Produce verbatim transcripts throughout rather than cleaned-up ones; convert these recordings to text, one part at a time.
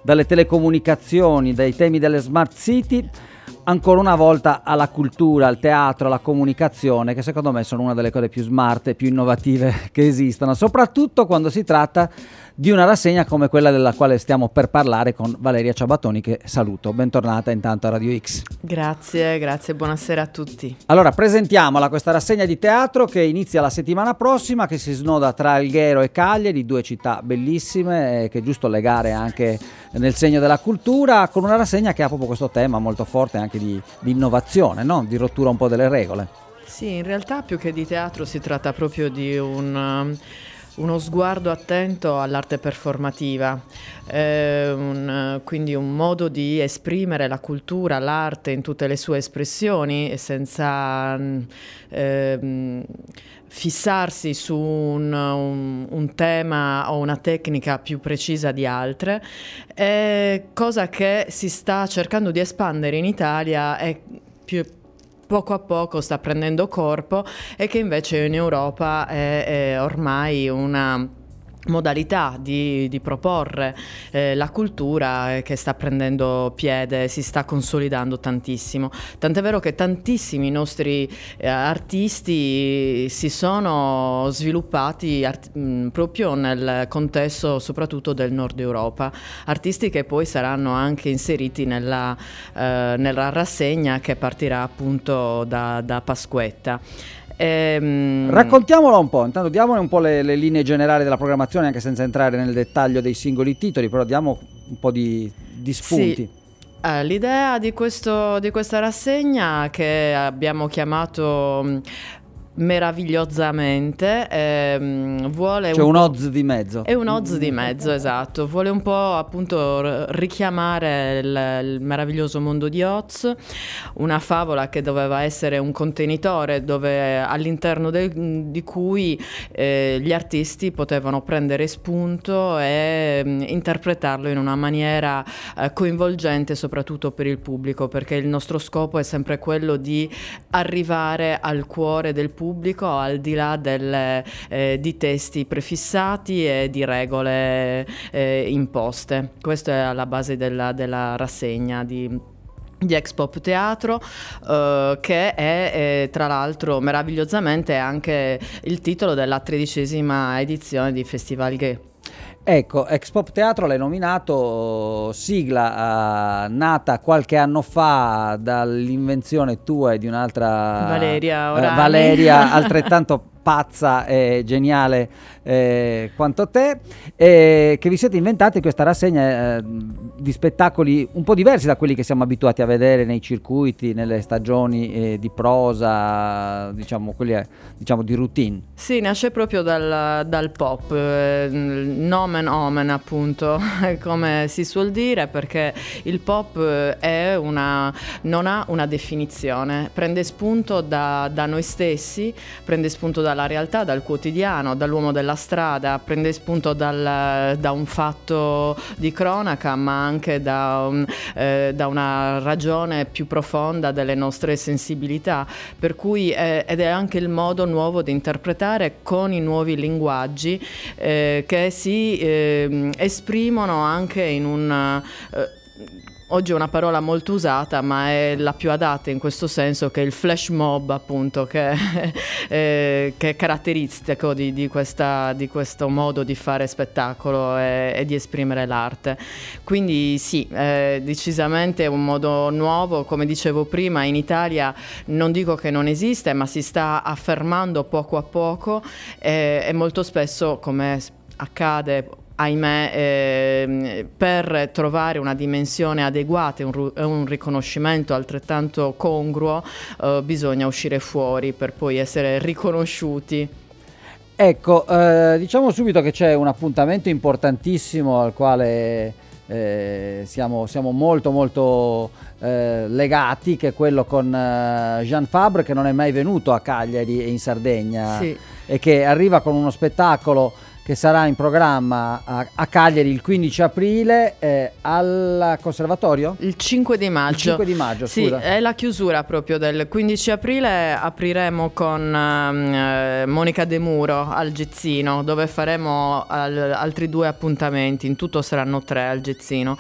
dalle telecomunicazioni, dai temi delle smart city, ancora una volta alla cultura, al teatro, alla comunicazione, che secondo me sono una delle cose più smart e più innovative che esistano, soprattutto quando si tratta di una rassegna come quella della quale stiamo per parlare con Valeria Ciabattoni, che saluto. Bentornata intanto a Radio X. Grazie, grazie, buonasera a tutti. Allora, presentiamola questa rassegna di teatro che inizia la settimana prossima, che si snoda tra Alghero e Cagliari, due città bellissime, eh, che è giusto legare anche nel segno della cultura, con una rassegna che ha proprio questo tema molto forte anche di, di innovazione, no? Di rottura un po' delle regole. Sì, in realtà più che di teatro si tratta proprio di un... Um, uno sguardo attento all'arte performativa, eh, un, quindi un modo di esprimere la cultura, l'arte in tutte le sue espressioni senza eh, fissarsi su un, un, un tema o una tecnica più precisa di altre, eh, cosa che si sta cercando di espandere in Italia e più poco a poco sta prendendo corpo e che invece in Europa è, è ormai una modalità di, di proporre eh, la cultura eh, che sta prendendo piede, si sta consolidando tantissimo, tant'è vero che tantissimi nostri eh, artisti si sono sviluppati art- mh, proprio nel contesto soprattutto del nord Europa, artisti che poi saranno anche inseriti nella, eh, nella rassegna che partirà appunto da, da Pasquetta. Ehm... Raccontiamola un po', intanto diamone un po' le, le linee generali della programmazione, anche senza entrare nel dettaglio dei singoli titoli, però diamo un po' di, di spunti. Sì. Uh, l'idea di, questo, di questa rassegna, che abbiamo chiamato meravigliosamente, ehm, vuole cioè un, un Oz di mezzo, è un Oz di mezzo, esatto, vuole un po' appunto richiamare il, il meraviglioso mondo di Oz, una favola che doveva essere un contenitore dove all'interno de, di cui eh, gli artisti potevano prendere spunto e mh, interpretarlo in una maniera eh, coinvolgente soprattutto per il pubblico, perché il nostro scopo è sempre quello di arrivare al cuore del pubblico, al di là delle, eh, di testi prefissati e di regole eh, imposte. Questo è alla base della, della rassegna di di Ex-Pop Teatro, uh, che è eh, tra l'altro meravigliosamente anche il titolo della tredicesima edizione di Festival Gay. Ecco, Ex-Pop Teatro l'hai nominato, sigla uh, nata qualche anno fa dall'invenzione tua e di un'altra Valeria Orani. Uh, Valeria altrettanto pazza e geniale eh, quanto te, eh, che vi siete inventati questa rassegna eh, di spettacoli un po' diversi da quelli che siamo abituati a vedere nei circuiti, nelle stagioni eh, di prosa, diciamo quelli eh, diciamo di routine. Sì, nasce proprio dal, dal pop, eh, nomen omen appunto, come si suol dire, perché il pop è una, non ha una definizione, prende spunto da, da noi stessi, prende spunto dalla realtà, dal quotidiano, dall'uomo della strada, prende spunto dal, da un fatto di cronaca, ma anche da, un, eh, da una ragione più profonda delle nostre sensibilità, per cui eh, ed è anche il modo nuovo di interpretare con i nuovi linguaggi eh, che si eh, esprimono anche in un... Eh, oggi è una parola molto usata, ma è la più adatta in questo senso, che è il flash mob, appunto, che, eh, che è caratteristico di, di, questa, di questo modo di fare spettacolo e, e di esprimere l'arte. Quindi sì, eh, decisamente è un modo nuovo, come dicevo prima, in Italia non dico che non esiste, ma si sta affermando poco a poco eh, e molto spesso, come accade ahimè, eh, per trovare una dimensione adeguata e un, un riconoscimento altrettanto congruo, eh, bisogna uscire fuori per poi essere riconosciuti. Ecco, eh, diciamo subito che c'è un appuntamento importantissimo al quale eh, siamo, siamo molto molto eh, legati, che è quello con eh, Jean Fabre, che non è mai venuto a Cagliari e in Sardegna, sì, e che arriva con uno spettacolo che sarà in programma a, a Cagliari il quindici aprile eh, al Conservatorio? Il cinque di maggio. Il cinque di maggio, scusa. Sì, è la chiusura proprio del quindici aprile. Apriremo con eh, Monica De Muro al Gezzino, dove faremo al, altri due appuntamenti. In tutto saranno tre al Gezzino.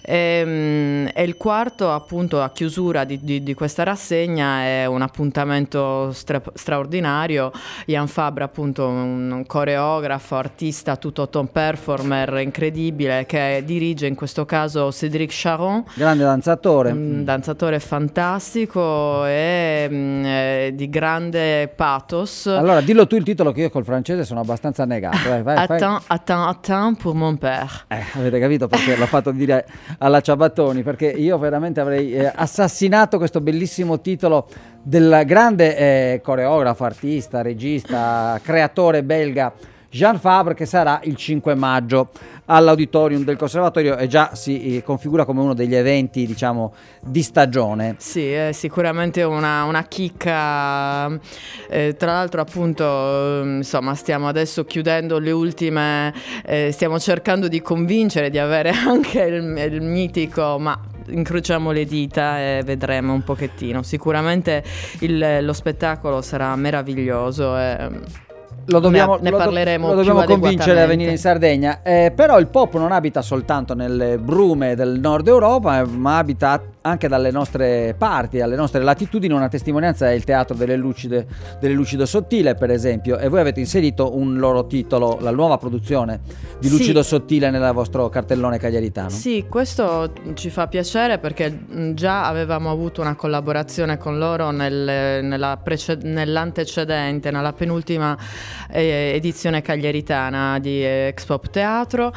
E, e il quarto, appunto, a chiusura di, di, di questa rassegna è un appuntamento stra- straordinario. Jan Fabre, appunto, un coreografo, artista, tutto top performer incredibile, che dirige in questo caso Cédric Charon, grande danzatore, un danzatore fantastico e mh, di grande pathos. Allora dillo tu il titolo, che io col francese sono abbastanza negato. Vai, vai, attends, attends, attends pour mon père. Eh, avete capito perché l'ho fatto dire alla Ciabattoni, perché io veramente avrei eh, assassinato questo bellissimo titolo del grande eh, coreografo, artista, regista, creatore belga Jan Fabre, che sarà il cinque maggio all'Auditorium del Conservatorio e già si eh, configura come uno degli eventi, diciamo, di stagione. Sì, è sicuramente una, una chicca. Eh, tra l'altro, appunto, insomma, stiamo adesso chiudendo le ultime, eh, stiamo cercando di convincere di avere anche il, il mitico, ma incrociamo le dita e vedremo un pochettino. Sicuramente il, lo spettacolo sarà meraviglioso e Lo dobbiamo, ne, ne lo, parleremo lo dobbiamo più convincere a venire in Sardegna, eh, però il pop non abita soltanto nelle brume del nord Europa, ma abita anche dalle nostre parti, alle nostre latitudini. Una testimonianza è il Teatro delle Lucide, delle Lucido Sottile, per esempio, e voi avete inserito un loro titolo, la nuova produzione di Lucido sì. Sottile nel vostro cartellone cagliaritano. Sì, questo ci fa piacere perché già avevamo avuto una collaborazione con loro nel, nella prece- nell'antecedente, nella penultima edizione cagliaritana di Expop Teatro.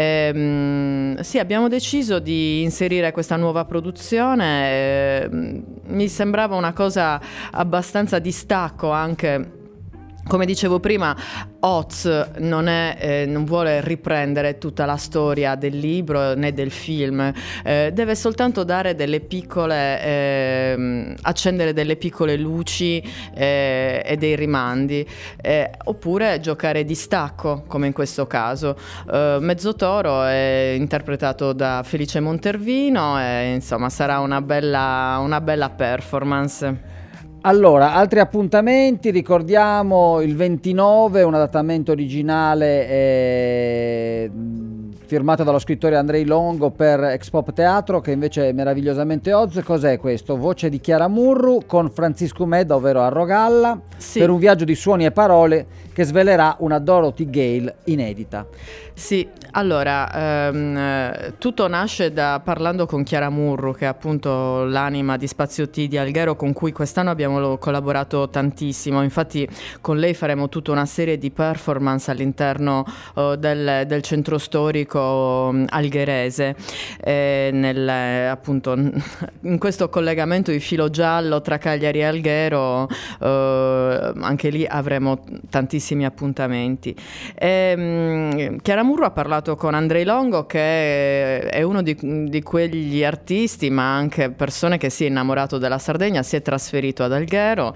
Ehm, sì, abbiamo deciso di inserire questa nuova produzione. Ehm, mi sembrava una cosa abbastanza di stacco anche. Come dicevo prima, Oz non, è, eh, non vuole riprendere tutta la storia del libro né del film, eh, deve soltanto dare delle piccole, eh, accendere delle piccole luci eh, e dei rimandi, eh, oppure giocare di stacco, come in questo caso. Eh, Mezzotoro è interpretato da Felice Montervino e insomma sarà una bella, una bella performance. Allora, altri appuntamenti, ricordiamo il ventinove, un adattamento originale eh, firmato dallo scrittore Andrei Longo per Expop Teatro, che invece è meravigliosamente Oz. Cos'è questo? Voce di Chiara Murru con Francisco Medda, ovvero a Rogalla, sì. Per un viaggio di suoni e parole che svelerà una Dorothy Gale inedita. Sì, allora, ehm, tutto nasce da parlando con Chiara Murru, che è appunto l'anima di Spazio T di Alghero, con cui quest'anno abbiamo collaborato tantissimo. Infatti con lei faremo tutta una serie di performance all'interno uh, del, del centro storico um, algherese, eh, nel, appunto in questo collegamento di filo giallo tra Cagliari e Alghero, uh, anche lì avremo tantissimi appuntamenti. E, um, Chiara Murru ha parlato con Andrei Longo, che è uno di, di quegli artisti, ma anche persone che si è innamorato della Sardegna, si è trasferito ad Alghero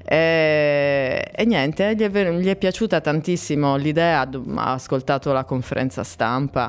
e, e niente, gli è, gli è piaciuta tantissimo l'idea, ha ascoltato la conferenza stampa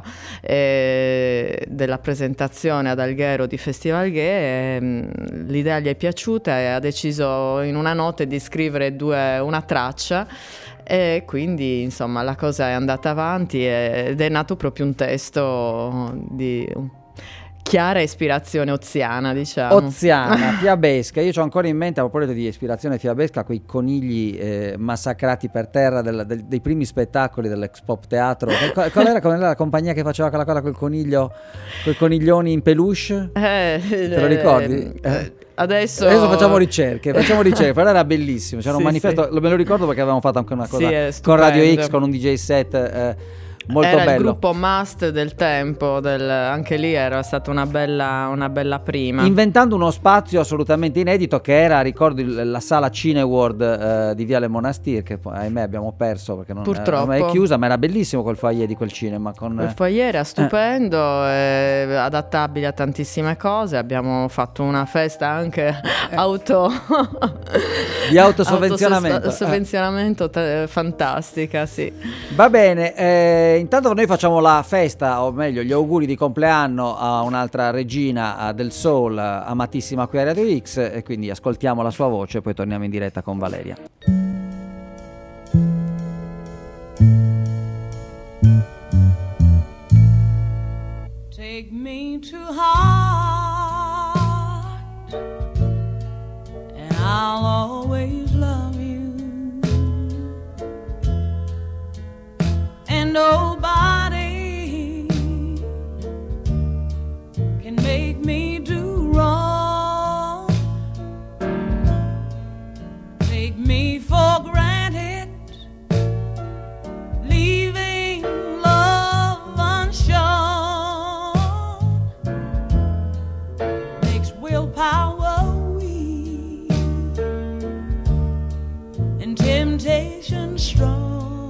eh, della presentazione ad Alghero di Festival Gay, e, l'idea gli è piaciuta e ha deciso in una notte di scrivere due, una traccia. E quindi insomma la cosa è andata avanti ed è nato proprio un testo di chiara ispirazione oziana, diciamo. Oziana, fiabesca. Io ho ancora in mente, a proposito di ispirazione fiabesca, quei conigli eh, massacrati per terra del, del, dei primi spettacoli dell'Expop Teatro. Qual, qual, era, qual era la compagnia che faceva quella cosa col coniglio, quei coniglioni in peluche? Eh, Te lo ricordi? Eh. Adesso... Adesso facciamo ricerche, facciamo ricerche, però era bellissimo, c'era sì, un manifesto, sì. me lo ricordo perché avevamo fatto anche una cosa sì, con Radio X, con un D J set eh, Molto era bello. il gruppo Must del tempo, del, anche lì era stata una bella, una bella prima. Inventando uno spazio assolutamente inedito che era, ricordo, il- la sala Cineworld eh, di Viale Monastir, che poi ahimè abbiamo perso perché non Purtroppo. è chiusa, ma era bellissimo quel foyer di quel cinema. Con, Il foyer era stupendo, eh, adattabile a tantissime cose. Abbiamo fatto una festa anche auto di autosovvenzionamento. autosovvenzionamento te- fantastica, sì. Va bene, eh, intanto noi facciamo la festa, o meglio gli auguri di compleanno a un'altra regina eh, del soul, eh, amatissima qui a Radio X, e quindi ascoltiamo la sua voce e poi torniamo in diretta con Valeria. Take me to heart, and I'll always love you. And nobody can make me do wrong. Take me for granted, leaving love unshown. Makes willpower weak and temptation strong.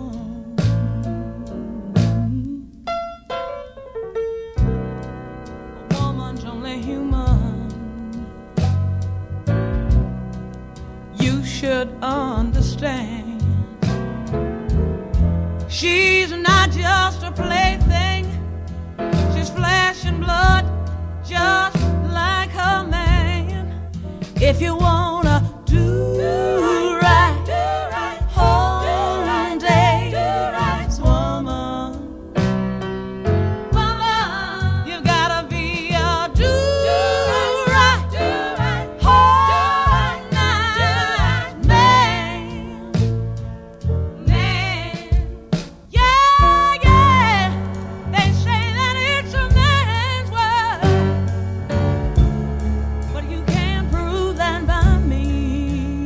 Should understand she's not just a plaything, she's flesh and blood just like her man. If you wanna do right, whole day, woman, woman, you've gotta be a do right, whole night man, man. Yeah, yeah, they say that it's a man's world, but you can't prove that by me.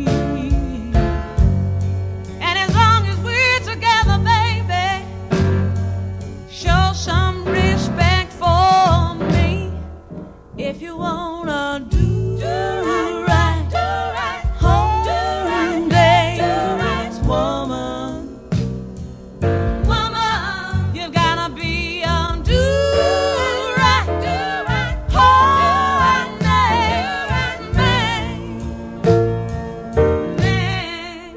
And as long as we're together, baby, show some respect for me. If you wanna do right, whole day, woman, woman, you've gotta be a do right, whole night man, man.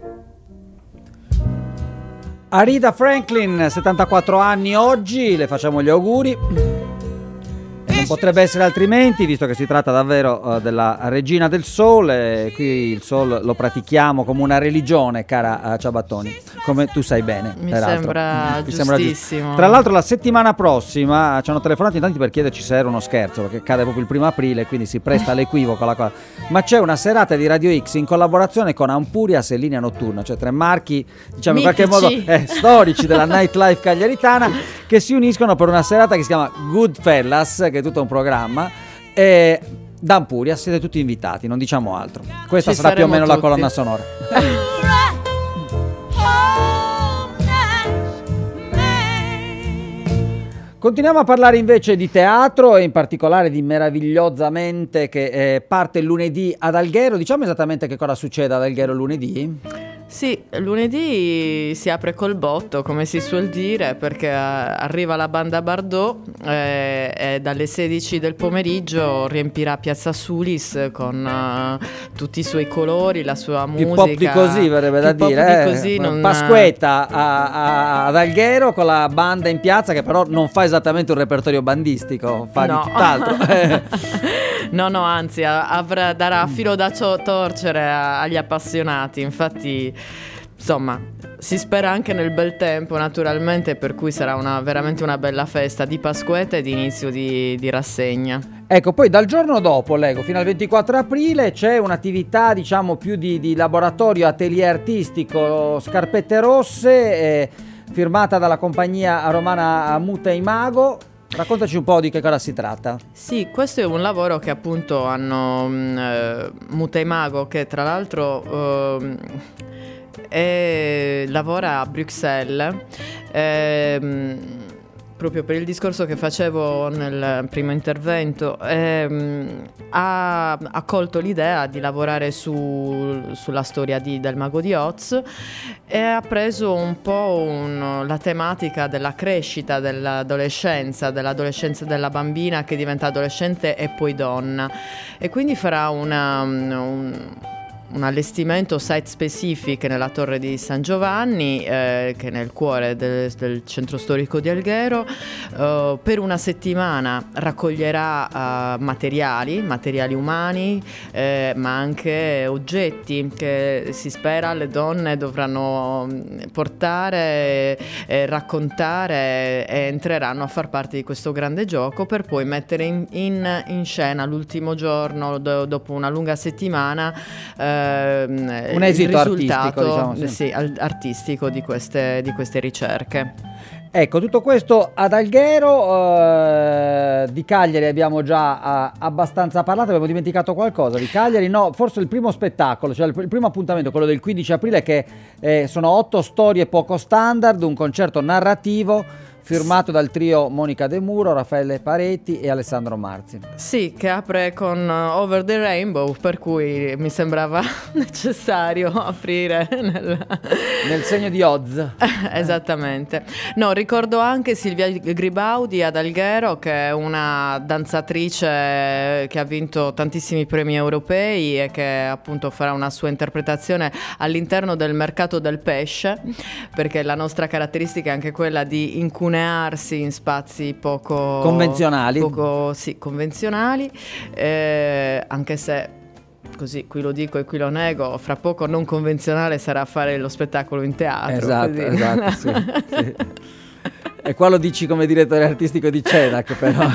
Aretha Franklin, settantaquattro anni oggi, le facciamo gli auguri. E non potrebbe essere altrimenti, visto che si tratta davvero uh, della regina del soul, e qui il soul lo pratichiamo come una religione, cara uh, Ciabattoni, come tu sai bene. Mi peraltro. sembra Mi sembra giusto. giustissimo. Tra l'altro la settimana prossima ci hanno telefonato in tanti per chiederci se era uno scherzo, perché cade proprio il primo aprile, quindi si presta all'equivoco la cosa. Ma c'è una serata di Radio X in collaborazione con Ampurias e Linea Notturna, cioè tre marchi, diciamo in qualche modo Mitici. eh, storici della nightlife cagliaritana, che si uniscono per una serata che si chiama Goodfellas, che è tutto un programma, e da Ampurias siete tutti invitati, non diciamo altro. Questa Ci sarà più o meno saremo la tutti. colonna sonora. Continuiamo a parlare invece di teatro, e in particolare di Meravigliosamente, che eh, parte lunedì ad Alghero. Diciamo esattamente che cosa succede ad Alghero lunedì? Sì, lunedì si apre col botto, come si suol dire, perché eh, arriva la banda Bardot eh, e dalle sedici del pomeriggio riempirà Piazza Sulis con eh, tutti i suoi colori, la sua Più musica. pop di così verrebbe da Più pop dire, di eh. così non- Pasquetta a- a- ad Alghero con la banda in piazza, che però non fa esattamente un repertorio bandistico, fa No. di tutt'altro. No, no, anzi, a- avrà, darà filo da cio- torcere a- agli appassionati. Infatti, insomma, si spera anche nel bel tempo, naturalmente, per cui sarà una, veramente una bella festa di Pasquetta e di inizio di, di rassegna. Ecco, poi dal giorno dopo, leggo, fino al ventiquattro aprile c'è un'attività, diciamo, più di, di laboratorio, atelier artistico, Scarpette Rosse, eh, firmata dalla compagnia romana Muta Imago. Raccontaci un po' di che cosa si tratta. Sì, questo è un lavoro che appunto hanno mh, eh, Muta Imago, che tra l'altro... ehm, e lavora a Bruxelles. ehm, Proprio per il discorso che facevo nel primo intervento, ehm, ha, ha colto l'idea di lavorare su, sulla storia di, del Mago di Oz e ha preso un po' un, la tematica della crescita dell'adolescenza, dell'adolescenza della bambina che diventa adolescente e poi donna, e quindi farà una, un, un allestimento site specific nella Torre di San Giovanni, eh, che è nel cuore del, del centro storico di Alghero. Uh, per una settimana raccoglierà uh, materiali, materiali umani, eh, ma anche oggetti che si spera le donne dovranno portare, eh, raccontare, e entreranno a far parte di questo grande gioco, per poi mettere in, in, in scena l'ultimo giorno, do, dopo una lunga settimana, eh, un esito il risultato, artistico, diciamo, sì. Sì, al- artistico di queste, di queste ricerche. Ecco, tutto questo ad Alghero. Eh, di Cagliari abbiamo già eh, abbastanza parlato. Abbiamo dimenticato qualcosa di Cagliari? No, forse il primo spettacolo, cioè il, il primo appuntamento, quello del quindici aprile, che eh, sono otto storie poco standard, un concerto narrativo firmato dal trio Monica De Muro, Raffaele Paretti e Alessandro Marzi. Sì, che apre con uh, Over the Rainbow, per cui mi sembrava necessario aprire nel, nel segno di Oz. Esattamente. No, ricordo anche Silvia Gribaudi ad Alghero, che è una danzatrice che ha vinto tantissimi premi europei e che appunto farà una sua interpretazione all'interno del mercato del pesce, perché la nostra caratteristica è anche quella di incunearsi in spazi poco convenzionali, poco, sì, convenzionali, eh, anche se così qui lo dico e qui lo nego, fra poco non convenzionale sarà fare lo spettacolo in teatro. Esatto, così. esatto, sì, sì. E qua lo dici come direttore artistico di Cenac, però.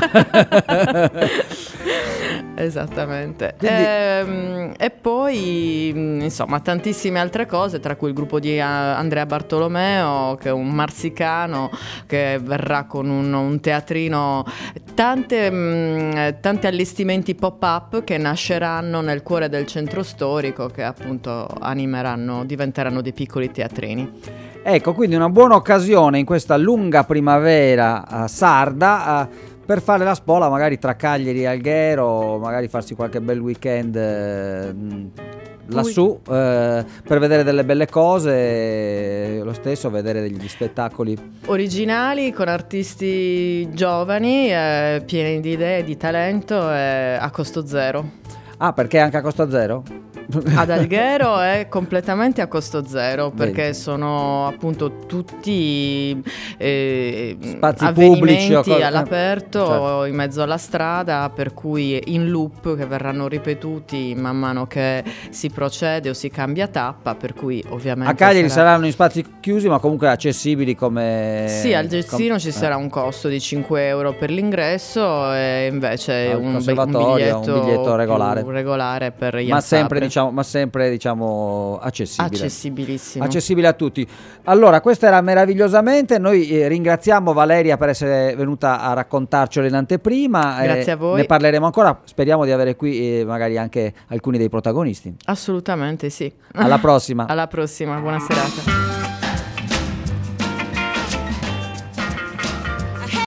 Esattamente. Quindi... E, e poi insomma tantissime altre cose, tra cui il gruppo di Andrea Bartolomeo, che è un marsicano che verrà con un, un teatrino, tante, mh, tanti allestimenti pop-up che nasceranno nel cuore del centro storico, che appunto animeranno, diventeranno dei piccoli teatrini. Ecco, quindi una buona occasione in questa lunga primavera uh, sarda uh, per fare la spola magari tra Cagliari e Alghero, magari farsi qualche bel weekend eh, lassù, eh, per vedere delle belle cose, e lo stesso vedere degli spettacoli originali con artisti giovani, eh, pieni di idee, di talento, eh, a costo zero. Ah, perché anche a costo zero? Ad Alghero è completamente a costo zero, perché Vedi. sono appunto tutti eh, spazi avvenimenti pubblici o cose- all'aperto, certo. in mezzo alla strada, per cui in loop, che verranno ripetuti man mano che si procede o si cambia tappa, per cui ovviamente A Cagliari sarà... saranno in spazi chiusi, ma comunque accessibili come... Sì, al Gezzino com- ci eh. sarà un costo di cinque euro per l'ingresso, e invece Al un, be- un conservatorio, un biglietto, biglietto regolare. più regolare per Jan ma sempre Sabre. diciamo, ma sempre diciamo accessibile. Accessibilissimo. Accessibile a tutti. Allora, questo era meravigliosamente. Noi eh, ringraziamo Valeria per essere venuta a raccontarcelo in anteprima. Grazie eh, a voi. Ne parleremo ancora. Speriamo di avere qui eh, magari anche alcuni dei protagonisti. Assolutamente sì. Alla prossima. Alla prossima, buona serata.